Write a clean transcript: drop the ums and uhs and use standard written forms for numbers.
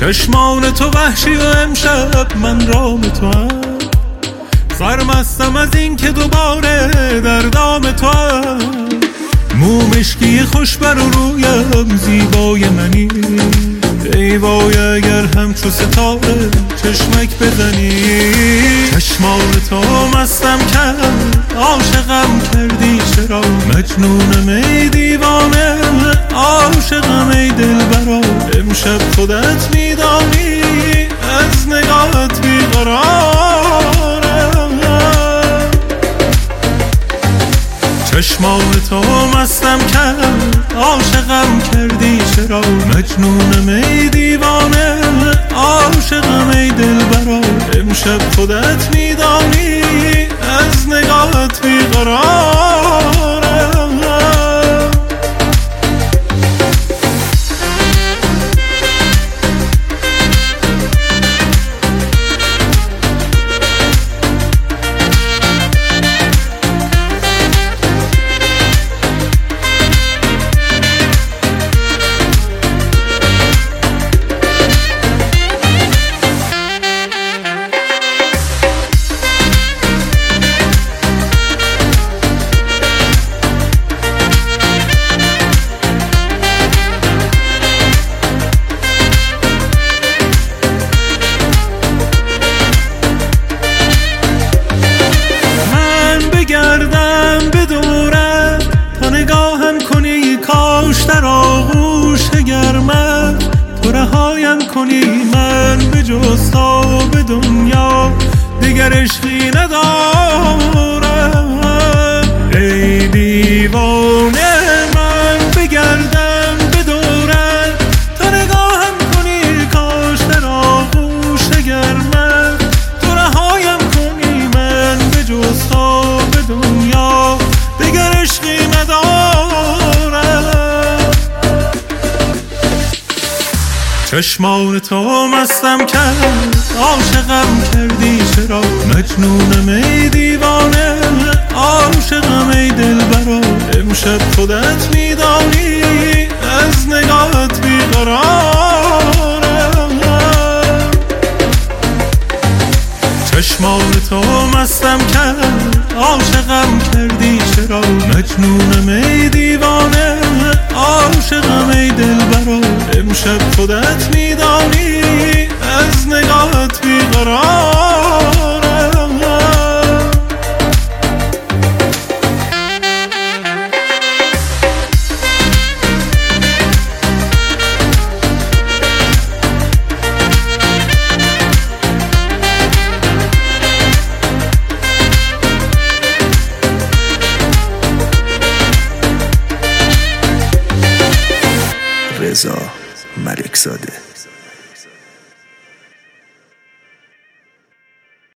چشمان تو وحشی و امشب من رام تو هم سرمستم از این که دوباره در دام تو هم مو مشکی خوش بر رویم زیبای منی ای وای اگر همچو ستاره چشمک بزنی چشمان تو مستم کرد عاشقم کردی چرا مجنونم ای دیوانه عاشقم ای دلبرا امشب خودت میدانی از نگاهت بیقرارم چشمان تو مستم کرد عاشقم کردی چرا مجنونم ای دیوانه عاشقم ای دلبرا امشب خودت میدانی از نگاهت بیقرارم در آغوش گرمت تو رهایم کنی من به جز تو به دنیا دیگر عشقی ندارم ای دیوانه من بگردم به دورت تو نگاهم کنی کاش در آغوش گرمت تو رهایم کنی من به جز تو به دنیا دیگر عشقی ندارم چشمان تو مستم کرد عاشقم کردی چرا مجنونم ای دیوانه عاشقم ای دلبرا امشب خودت میدانی از نگاهت بیقرارم چشمان تو مستم کرد عاشقم کردی چرا مجنونم ای دیوانه عاشقم ای دلبرا امشب خودت میدانی از نگاهت بیقرارم رضا ملکزاده.